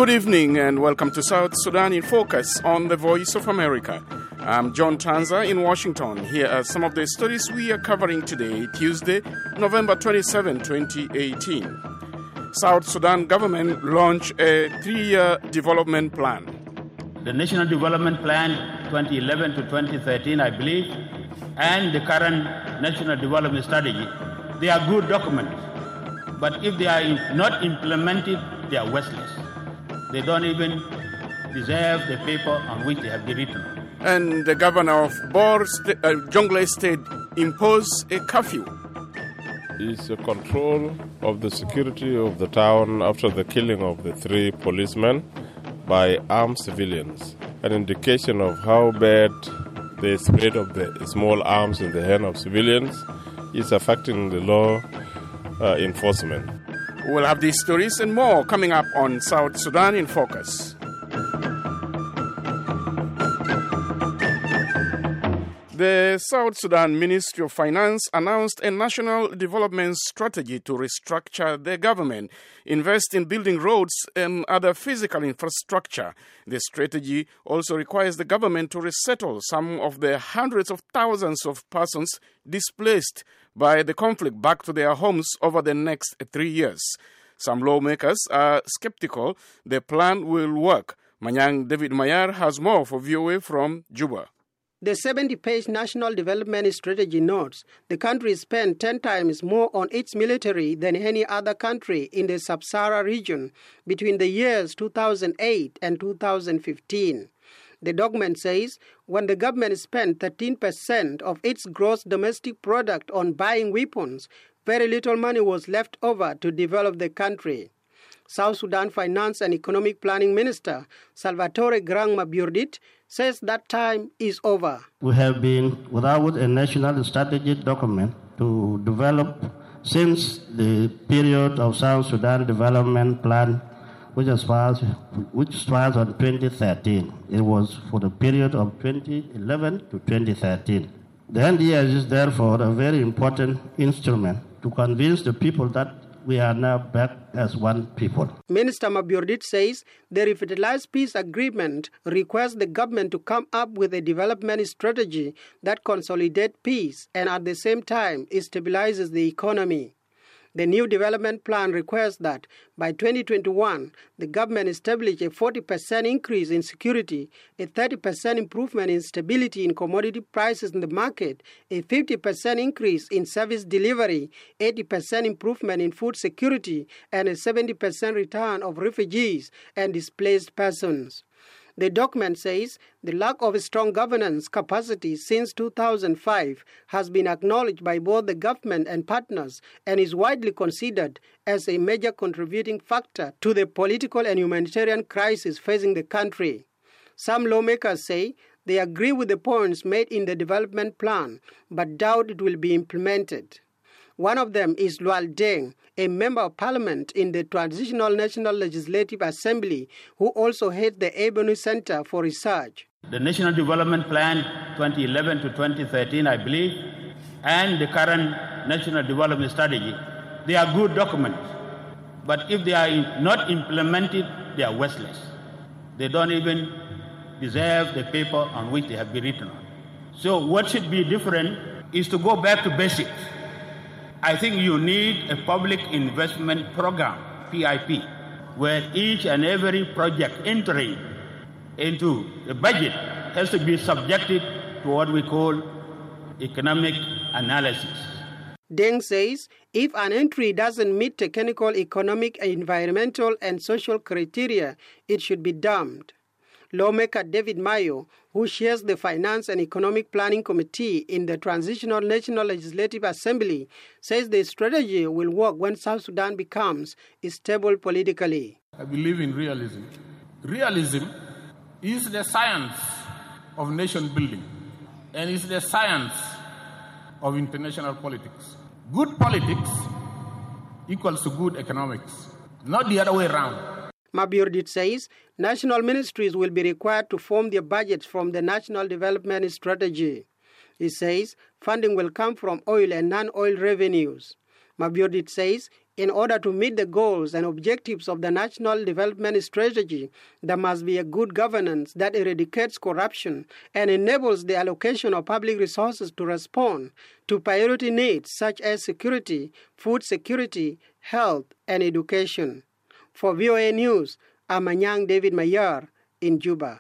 Good evening and welcome to South Sudan in Focus on the Voice of America. I'm John Tanza in Washington. Here are some of the stories we are covering today, Tuesday, November 27, 2018. South Sudan government launched a 3-year development plan. The National Development Plan 2011 to 2013, I believe, and the current National Development Strategy, they are good documents. But if they are not implemented, they are worthless. They don't even deserve the paper on which they have been written. And the governor of Jonglei State imposed a curfew. It's a control of the security of the town after the killing of the 3 policemen by armed civilians. An indication of how bad the spread of the small arms in the hand of civilians is affecting the law enforcement. We'll have these stories and more coming up on South Sudan in Focus. The South Sudan Ministry of Finance announced a national development strategy to restructure the government, invest in building roads and other physical infrastructure. The strategy also requires the government to resettle some of the hundreds of thousands of persons displaced by the conflict back to their homes over the next 3 years. Some lawmakers are skeptical the plan will work. Manyang David Mayar has more for VOA from Juba. The 70-page National Development Strategy notes the country spent 10 times more on its military than any other country in the Sub-Sahara region between the years 2008 and 2015. The document says when the government spent 13% of its gross domestic product on buying weapons, very little money was left over to develop the country. South Sudan Finance and Economic Planning Minister Salvatore Grang Mabiordit says that time is over. We have been without a national strategic document to develop since the period of South Sudan Development Plan, which starts on 2013. It was for the period of 2011 to 2013. The NDS is therefore a very important instrument to convince the people that we are now back as one people. Minister Mabiordit says the revitalized peace agreement requires the government to come up with a development strategy that consolidates peace and at the same time stabilizes the economy. The new development plan requires that by 2021, the government establish a 40% increase in security, a 30% improvement in stability in commodity prices in the market, a 50% increase in service delivery, 80% improvement in food security, and a 70% return of refugees and displaced persons. The document says the lack of strong governance capacity since 2005 has been acknowledged by both the government and partners and is widely considered as a major contributing factor to the political and humanitarian crisis facing the country. Some lawmakers say they agree with the points made in the development plan, but doubt it will be implemented. One of them is Lual Deng, a member of parliament in the Transitional National Legislative Assembly, who also heads the Ebony Center for Research. The National Development Plan 2011 to 2013, I believe, and the current National Development Strategy, they are good documents. But if they are not implemented, they are worthless. They don't even deserve the paper on which they have been written on. So what should be different is to go back to basics. I think you need a public investment program, PIP, where each and every project entering into the budget has to be subjected to what we call economic analysis. Deng says if an entry doesn't meet technical, economic, environmental, and social criteria, it should be dumped. Lawmaker David Mayo, who chairs the Finance and Economic Planning Committee in the Transitional National Legislative Assembly, says the strategy will work when South Sudan becomes stable politically. I believe in realism. Realism is the science of nation building and is the science of international politics. Good politics equals to good economics, not the other way around. Mabiordit says national ministries will be required to form their budgets from the National Development Strategy. He says funding will come from oil and non-oil revenues. Mabiordit says In order to meet the goals and objectives of the National Development Strategy, there must be a good governance that eradicates corruption and enables the allocation of public resources to respond to priority needs such as security, food security, health, and education. For VOA News, I'm Anyang David Mayar in Juba.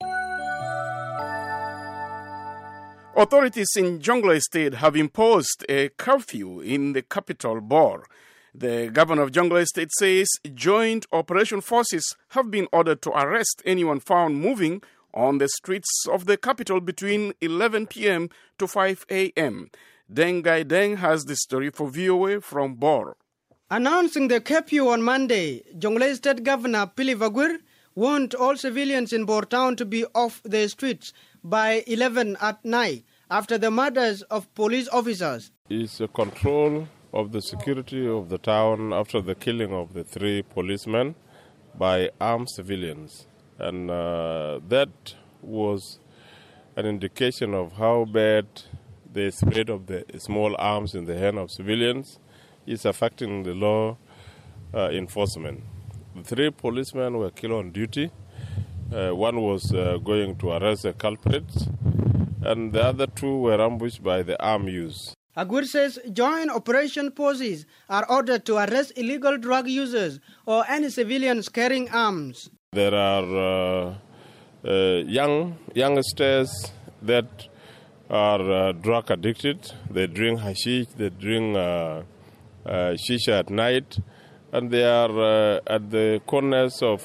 Authorities in Jonglei State have imposed a curfew in the capital, Bor. The governor of Jonglei State says joint operation forces have been ordered to arrest anyone found moving on the streets of the capital between 11 p.m. to 5 a.m. Deng Gai Deng has the story for VOA from Bor. Announcing the curfew on Monday, Jonglei State Governor Philip Aguirre warned all civilians in Bor town to be off the streets by 11 at night after the murders of police officers. It's a control of the security of the town after the killing of the 3 policemen by armed civilians. And that was an indication of how bad the spread of the small arms in the hand of civilians is affecting the law enforcement. The 3 policemen were killed on duty. One was going to arrest the culprits, and the other 2 were ambushed by the armed youths. Aguirre says joint operation forces are ordered to arrest illegal drug users or any civilians carrying arms. There are youngsters that are drug addicted. They drink hashish, they drink shisha at night, and they are at the corners of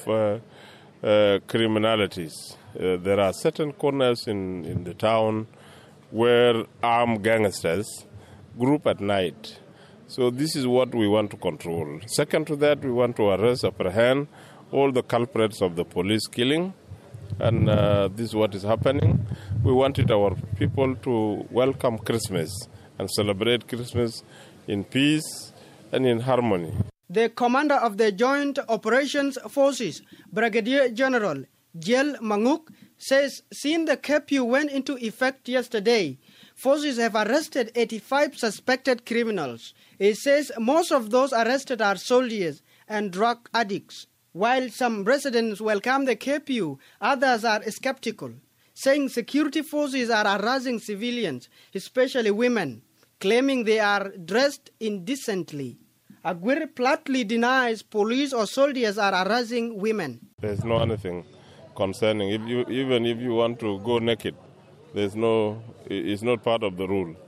criminalities. There are certain corners in the town where armed gangsters group at night. So this is what we want to control. Second to that, we want to arrest, apprehend all the culprits of the police killing. And this is what is happening. We wanted our people to welcome Christmas and celebrate Christmas in peace and in harmony. The commander of the Joint Operations Forces, Brigadier General Jiel Manguk, says since the curfew went into effect yesterday, forces have arrested 85 suspected criminals. He says most of those arrested are soldiers and drug addicts. While some residents welcome the curfew, others are skeptical, saying security forces are harassing civilians, especially women, claiming they are dressed indecently. Aguirre flatly denies police or soldiers are harassing women. There's no anything concerning. Even if you want to go naked, it's not part of the rule.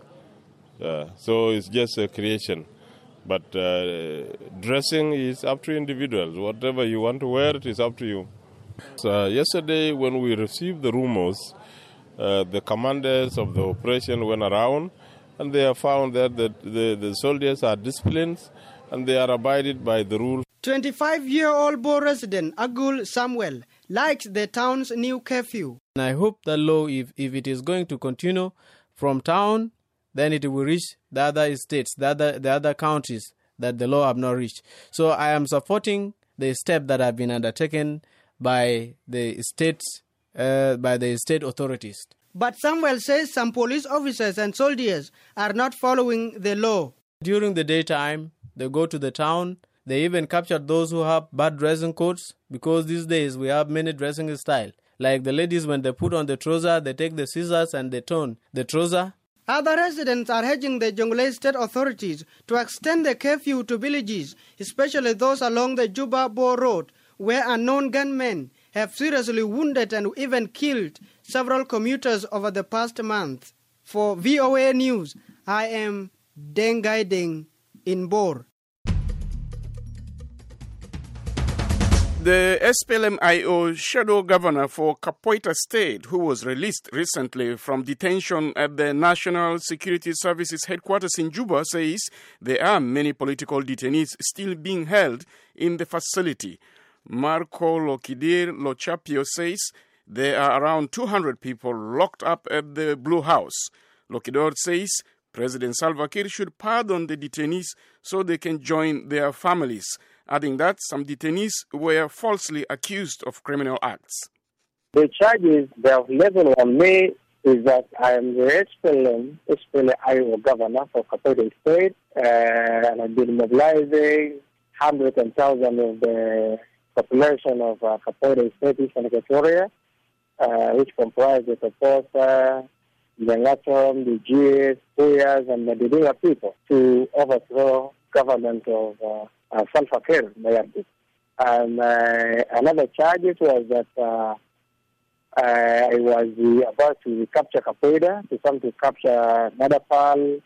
So it's just a creation. But dressing is up to individuals. Whatever you want to wear, it is up to you. So, yesterday, when we received the rumors, the commanders of the operation went around, and they have found that the soldiers are disciplined, and they are abided by the rule. 25-year-old Bor resident Agul Samuel likes the town's new curfew. I hope the law, if it is going to continue from town, then it will reach the other states, the other counties that the law have not reached. So I am supporting the step that have been undertaken by the states, by the state authorities. But Samuel says some police officers and soldiers are not following the law. During the daytime, they go to the town. They even capture those who have bad dressing codes, because these days we have many dressing styles. Like the ladies, when they put on the trouser, they take the scissors and they turn the trouser. Other residents are urging the Jonglei State authorities to extend the curfew to villages, especially those along the Juba-Bor Road, where unknown gunmen have seriously wounded and even killed several commuters over the past month. For VOA News, I am Deng Gai Deng in Bor. The SPLM-IO shadow governor for Kapoita State, who was released recently from detention at the National Security Services headquarters in Juba, says there are many political detainees still being held in the facility. Marco Lokidir Lochapio says there are around 200 people locked up at the Blue House. Lokidor says President Salva Kiir should pardon the detainees so they can join their families, adding that some detainees were falsely accused of criminal acts. The charges they have leveled on me is that I am the SPLA-IO governor for Kapoita State, and I've been mobilizing hundreds and thousands of the population of Kapoita State, Eastern Equatoria, which comprise the Kapoita, the Ngatom, the GS, Puyas, and the Didinga people to overthrow government of Salva Kiir Mayardit. And another charge was that I was about to capture Kapoita, to come to capture Nadapal,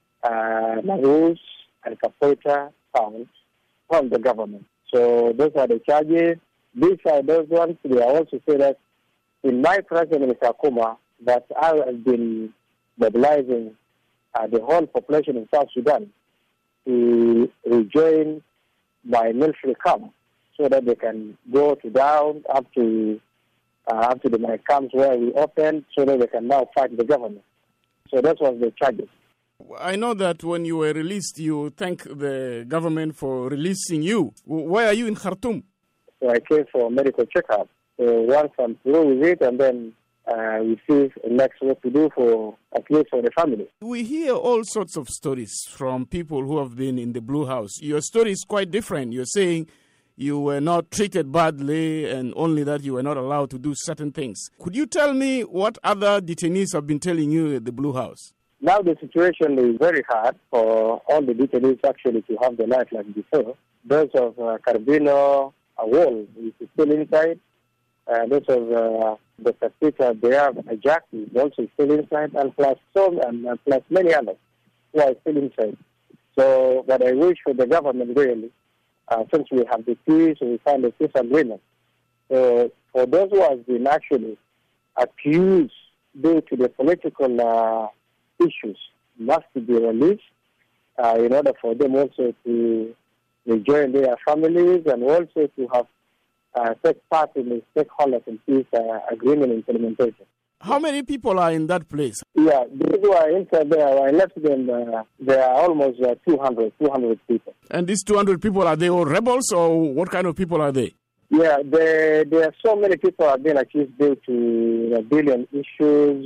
Narus, and Kapoita towns from the government. So those are the charges. Besides those ones, they are also say that in my presence in Kakuma, that I have been mobilizing the whole population in South Sudan to rejoin my military camp so that they can go to down up to my camps where we opened so that they can now fight the government. So that was the charges. I know that when you were released, you thank the government for releasing you. Why are you in Khartoum? So I came for a medical checkup. So once I'm through with it, and then we see next what to do for at least for the family. We hear all sorts of stories from people who have been in the Blue House. Your story is quite different. You're saying you were not treated badly and only that you were not allowed to do certain things. Could you tell me what other detainees have been telling you at the Blue House? Now the situation is very hard for all the detainees actually to have the life like before. Those of Carbino, Awol is still inside. Those of Dr. Peter, they have Ajak is also still inside, and plus many others who are still inside. So, but I wish for the government really, since we have the peace, we find a peace agreement. So, for those who have been actually accused due to the political issues, must be released in order for them also to rejoin their families and also to have take part in the stakeholders in peace agreement implementation. How many people are in that place? Yeah, those who are inside there, I left them, there are almost 200 people. And these 200 people, are they all rebels or what kind of people are they? Yeah, there are so many people have been accused due to billion issues.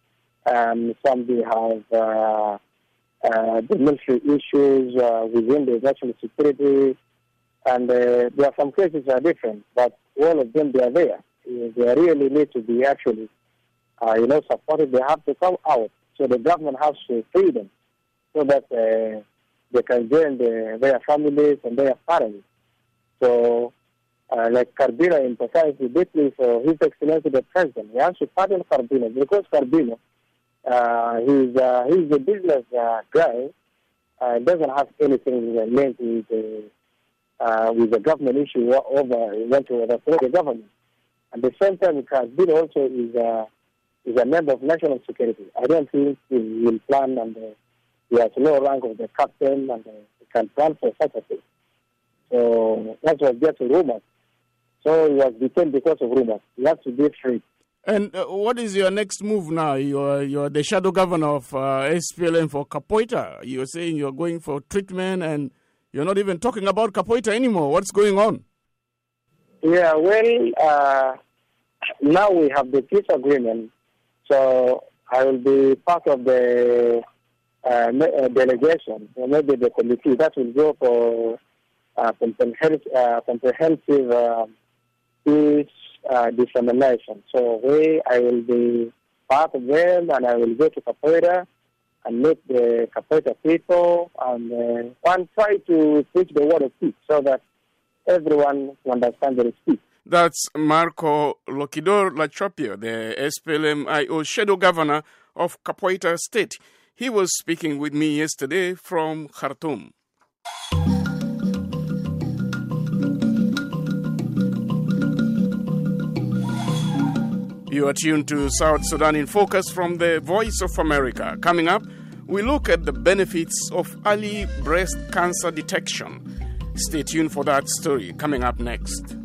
Some they have the military issues within the national security. And there are some cases that are different, but all of them, they are there. They really need to be actually, supported. They have to come out. So the government has to free them so that they can join their families and their parents. So, like Carbino emphasized deeply for His Excellency the President, he has to pardon Carbino because Carbino, he's a business guy, doesn't have anything linked with the government issue went to overthrow the government. At the same time, Carbino also is a member of national security. I don't think he will plan, and he has no rank of the captain, and he can plan for such a thing. So that was just a rumor. So he was detained because of rumors. He has to be free. And what is your next move now? You're the shadow governor of SPLM for Kapoita. You're saying you're going for treatment and you're not even talking about Kapoita anymore. What's going on? Yeah, well, now we have the peace agreement. So I will be part of the delegation, or maybe the committee that will go for comprehensive peace dissemination. So I will be part of them, and I will go to Kapoita and meet the Kapoita people and try to preach the word of peace so that everyone understands there is peace. That's Marco Lokidor Lachapia, the SPLM-IO shadow governor of Kapoita State. He was speaking with me yesterday from Khartoum. You are tuned to South Sudan in Focus from the Voice of America. Coming up, we look at the benefits of early breast cancer detection. Stay tuned for that story coming up next.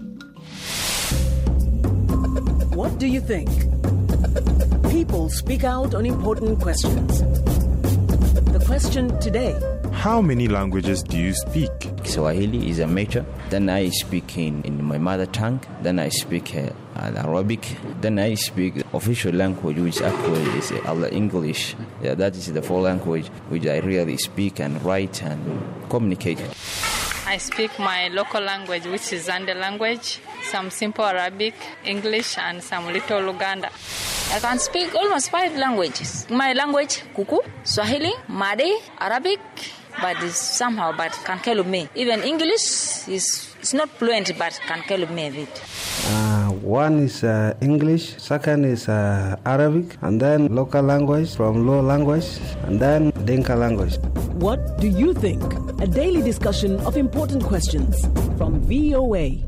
What do you think? People speak out on important questions. The question today: how many languages do you speak? Swahili is a major. Then I speak in my mother tongue. Then I speak and Arabic. Then I speak official language, which actually is English. Yeah, that is the four language which I really speak and write and communicate. I speak my local language, which is Zande language, some simple Arabic, English, and some little Luganda. I can speak almost 5 languages. My language, Kuku, Swahili, Madi, Arabic, but somehow, but can help me. Even English is not fluent, but can help me a bit. One is English, second is Arabic, and then local language from Luo language, and then Dinka language. What do you think? A daily discussion of important questions from VOA.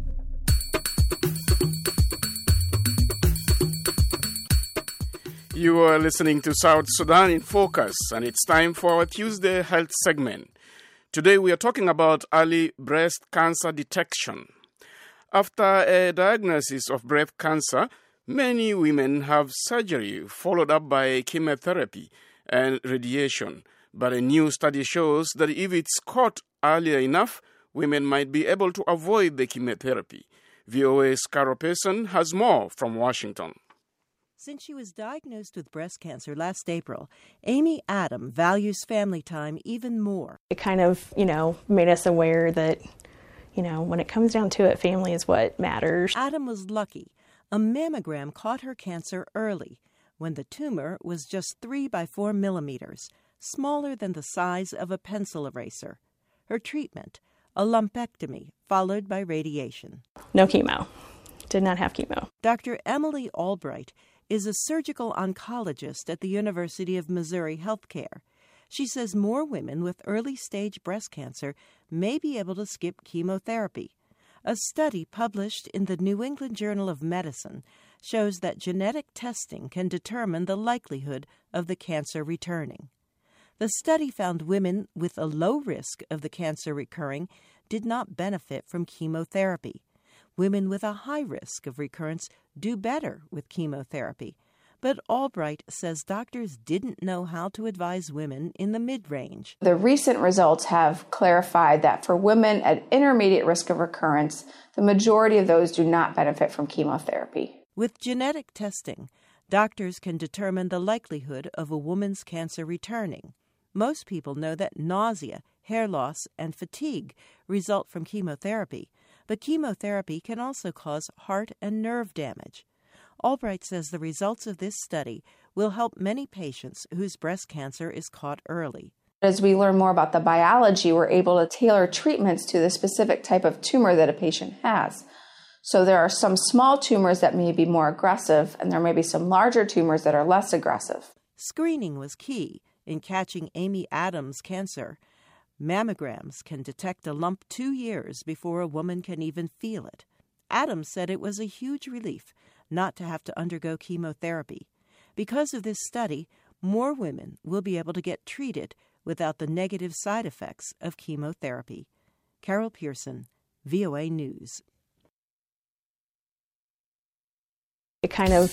You are listening to South Sudan in Focus, and it's time for our Tuesday health segment. Today we are talking about early breast cancer detection. After a diagnosis of breast cancer, many women have surgery followed up by chemotherapy and radiation. But a new study shows that if it's caught earlier enough, women might be able to avoid the chemotherapy. VOA's Carol Pearson has more from Washington. Since she was diagnosed with breast cancer last April, Amy Adam values family time even more. It kind of, made us aware that, when it comes down to it, family is what matters. Adam was lucky. A mammogram caught her cancer early, when the tumor was just 3 by 4 millimeters, smaller than the size of a pencil eraser. Her treatment, a lumpectomy, followed by radiation. No chemo. Did not have chemo. Dr. Emily Albright is a surgical oncologist at the University of Missouri Healthcare. She says more women with early-stage breast cancer may be able to skip chemotherapy. A study published in the New England Journal of Medicine shows that genetic testing can determine the likelihood of the cancer returning. The study found women with a low risk of the cancer recurring did not benefit from chemotherapy. Women with a high risk of recurrence do better with chemotherapy. But Albright says doctors didn't know how to advise women in the mid-range. The recent results have clarified that for women at intermediate risk of recurrence, the majority of those do not benefit from chemotherapy. With genetic testing, doctors can determine the likelihood of a woman's cancer returning. Most people know that nausea, hair loss, and fatigue result from chemotherapy, but chemotherapy can also cause heart and nerve damage. Albright says the results of this study will help many patients whose breast cancer is caught early. As we learn more about the biology, we're able to tailor treatments to the specific type of tumor that a patient has. So there are some small tumors that may be more aggressive, and there may be some larger tumors that are less aggressive. Screening was key in catching Amy Adams' cancer. Mammograms can detect a lump 2 years before a woman can even feel it. Adams said it was a huge relief not to have to undergo chemotherapy. Because of this study, more women will be able to get treated without the negative side effects of chemotherapy. Carol Pearson, VOA News. It kind of,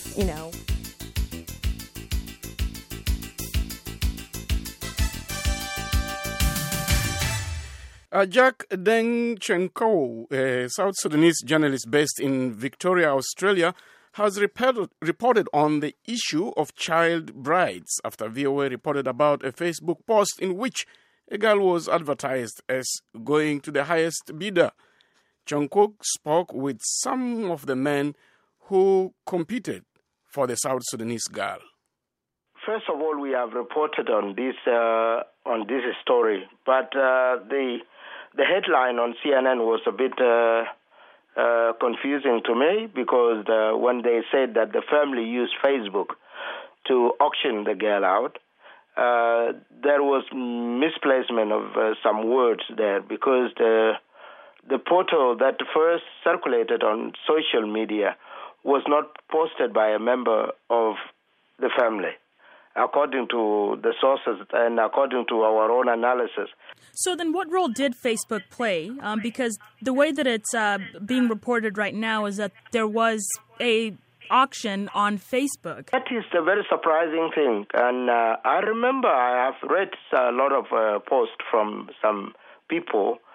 Jack Deng Chenko, a South Sudanese journalist based in Victoria, Australia, has reported on the issue of child brides after VOA reported about a Facebook post in which a girl was advertised as going to the highest bidder. Chenko spoke with some of the men who competed for the South Sudanese girl. First of all, we have reported on this story, but the headline on CNN was a bit confusing to me because when they said that the family used Facebook to auction the girl out, there was misplacement of some words there because the photo that first circulated on social media was not posted by a member of the family, according to the sources and according to our own analysis. So then what role did Facebook play? Because the way that it's being reported right now is that there was a auction on Facebook. That is a very surprising thing. And I remember I have read a lot of posts from some people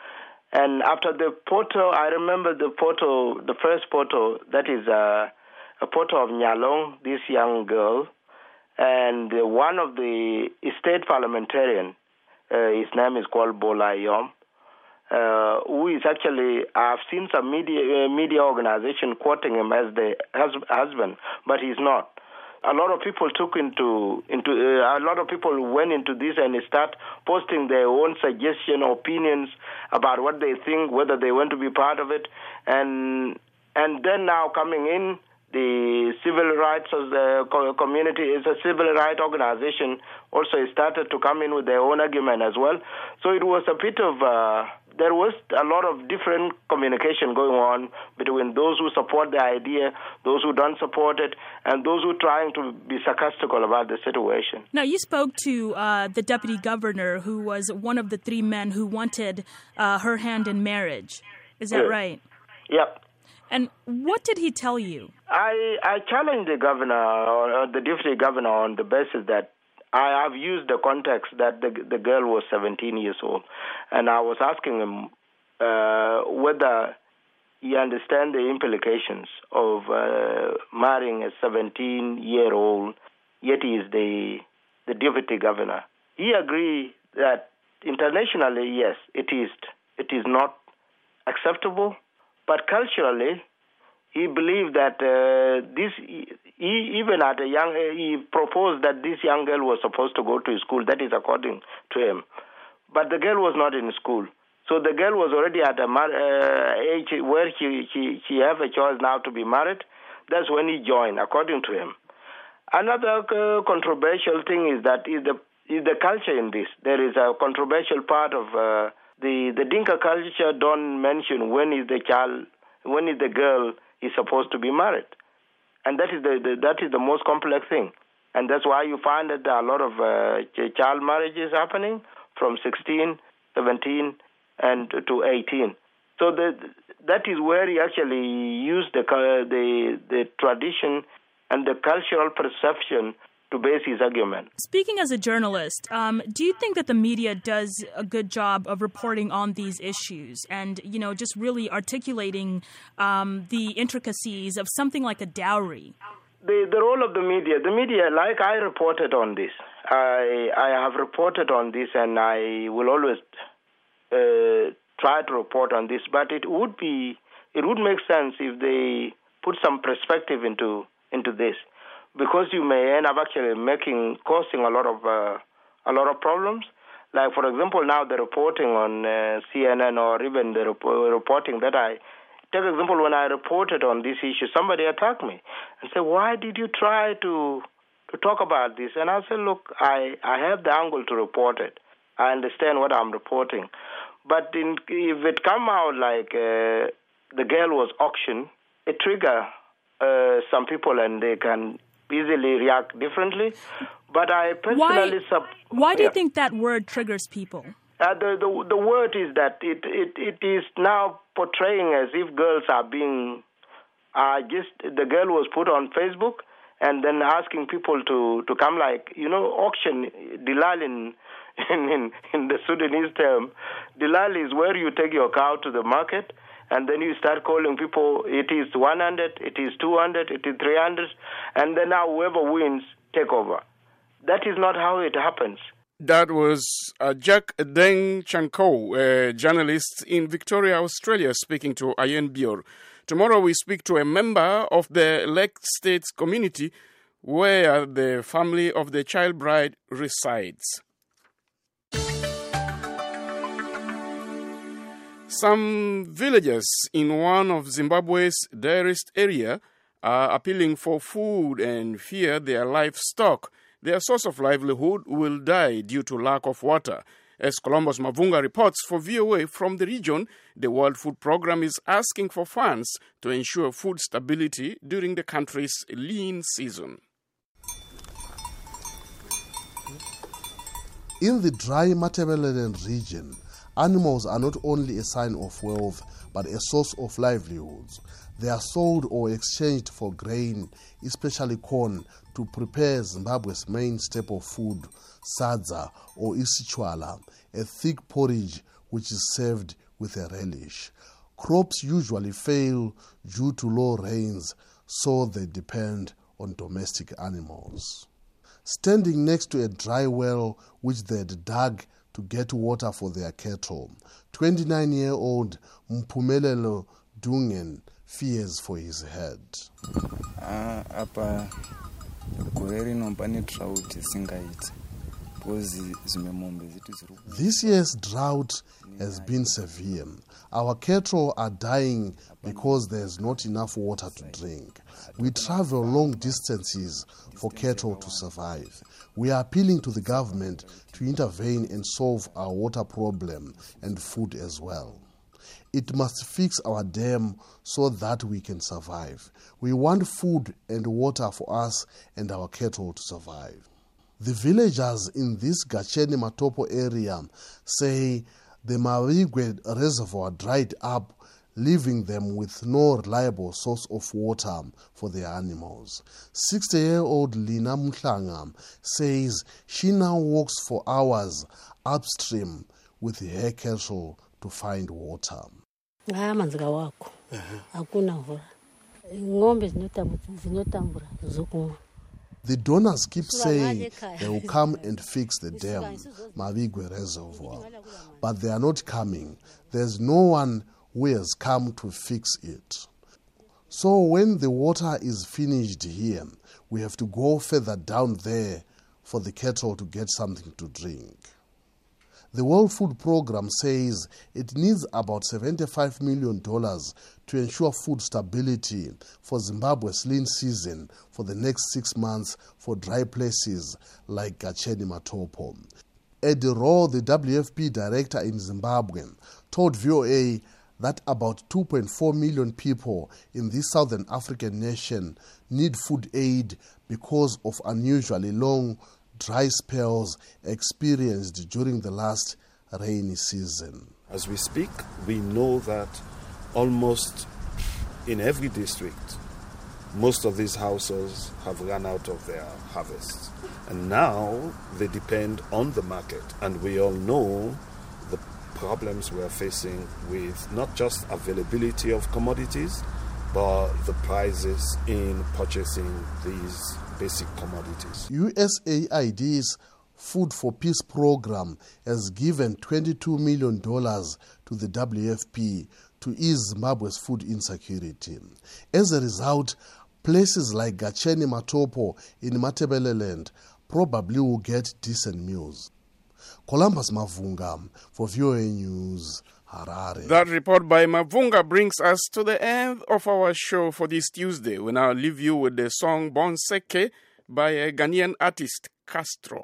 And after the photo, I remember the first photo, that is a photo of Nyalong, this young girl, and one of the state parliamentarian, his name is called Bola Yom, who is actually, I've seen some media organization quoting him as the husband, but he's not. A lot of people a lot of people went into this and start posting their own suggestions, opinions about what they think, whether they want to be part of it, and then now coming in, the civil rights of the community is a civil rights organization also started to come in with their own argument as well. So it was a bit of there was a lot of different communication going on between those who support the idea, those who don't support it, and those who are trying to be sarcastical about the situation. Now, you spoke to the deputy governor, who was one of the three men who wanted her hand in marriage. Is that right? Yep. And what did he tell you? I challenged the governor, or the deputy governor, on the basis that I have used the context that the girl was 17 years old, and I was asking him whether he understands the implications of marrying a 17-year-old, yet he is the deputy governor. He agreed that internationally, yes, it is not acceptable, but culturally, he believed that he proposed that this young girl was supposed to go to school. That is according to him. But the girl was not in school. So the girl was already at a age where she have a choice now to be married. That's when he joined, according to him. Another controversial thing is that is the culture in this. There is a controversial part of the Dinka culture. Don't mention when is the girl is supposed to be married, and that is the most complex thing, and that's why you find that there are a lot of child marriages happening from 16, 17, and to 18. So that is where he actually used the tradition and the cultural perception to base his argument. Speaking as a journalist, do you think that the media does a good job of reporting on these issues and, just really articulating the intricacies of something like a dowry? The role of the media, like I reported on this. I have reported on this, and I will always try to report on this, but it would make sense if they put some perspective into this. Because you may end up actually causing a lot of problems. Like, for example, now the reporting on CNN, or even the reporting that I take example, when I reported on this issue, somebody attacked me and said, "Why did you try to talk about this?" And I said, "Look, I have the angle to report it. I understand what I'm reporting, but if it come out like the girl was auctioned, it trigger some people, and they can easily react differently." But I personally... Why do you think that word triggers people? The word is that it is now portraying as if girls are being... the girl was put on Facebook and then asking people to come, like, auction, Dilal in the Sudanese term. Dilal is where you take your cow to the market, and then you start calling people, it is 100, it is 200, it is 300, and then now whoever wins, take over. That is not how it happens. That was Jack Deng Chanko, a journalist in Victoria, Australia, speaking to Ayen Bior. Tomorrow we speak to a member of the Lake States community where the family of the child bride resides. Some villagers in one of Zimbabwe's direst area are appealing for food and fear their livestock, their source of livelihood, will die due to lack of water. As Columbus Mavunga reports for VOA from the region, the World Food Programme is asking for funds to ensure food stability during the country's lean season. In the dry Matabeleland region, animals are not only a sign of wealth, but a source of livelihoods. They are sold or exchanged for grain, especially corn, to prepare Zimbabwe's main staple food, sadza or isichwala, a thick porridge which is served with a relish. Crops usually fail due to low rains, so they depend on domestic animals. Standing next to a dry well which they had dug to get water for their cattle, 29-year-old Mpumelelo Dungen fears for his head. This year's drought has been severe. Our cattle are dying because there is not enough water to drink. We travel long distances for cattle to survive. We are appealing to the government to intervene and solve our water problem and food as well. It must fix our dam so that we can survive. We want food and water for us and our cattle to survive. The villagers in this Gacheni Matopo area say the Mawigwe reservoir dried up, leaving them with no reliable source of water for their animals. 60-year-old Lina Mhlanga says she now walks for hours upstream with her cattle to find water. The donors keep saying they will come and fix the dam, Mawigwe Reservoir, but they are not coming. There's no one who has come to fix it. So when the water is finished here, we have to go further down there for the cattle to get something to drink. The World Food Programme says it needs about $75 million to ensure food stability for Zimbabwe's lean season for the next 6 months for dry places like Gacheni Matopo. Eddie Rowe, the WFP director in Zimbabwe, told VOA that about 2.4 million people in this southern African nation need food aid because of unusually long dry spells experienced during the last rainy season. As we speak, we know that almost in every district, most of these households have run out of their harvests. And now they depend on the market. And we all know the problems we are facing with not just availability of commodities, but the prices in purchasing these basic commodities. USAID's Food for Peace program has given $22 million to the WFP to ease Zimbabwe's food insecurity. As a result, places like Gacheni Matopo in Matabeleland probably will get decent meals. Columbus Mavunga for VOA News, Harare. That report by Mavunga brings us to the end of our show for this Tuesday. We now leave you with the song Bonseke by a Ghanaian artist, Castro.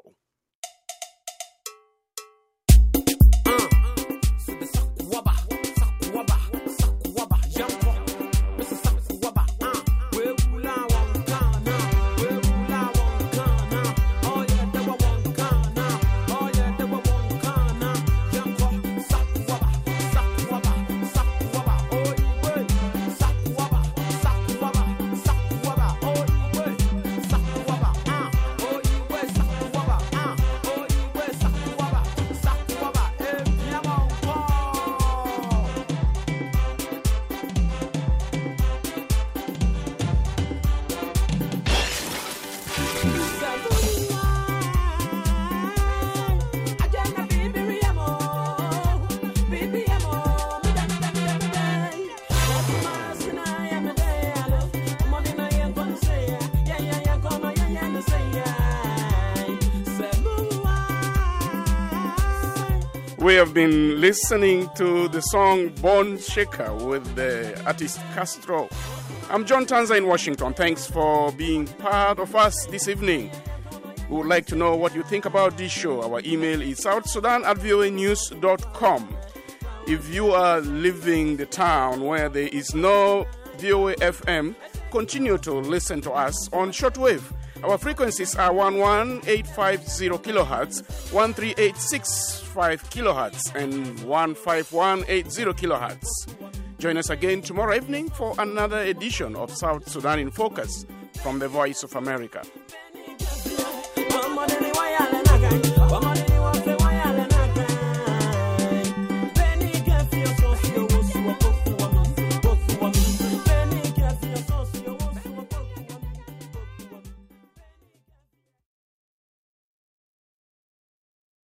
We have been listening to the song Born Shaker with the artist Castro. I'm John Tanza in Washington. Thanks for being part of us this evening. We would like to know what you think about this show. Our email is southsudan@voanews.com. If you are living the town where there is no VOA FM, continue to listen to us on shortwave. Our frequencies are 11850 kilohertz, 13865 kilohertz, and 15180 kilohertz. Join us again tomorrow evening for another edition of South Sudan in Focus from the Voice of America.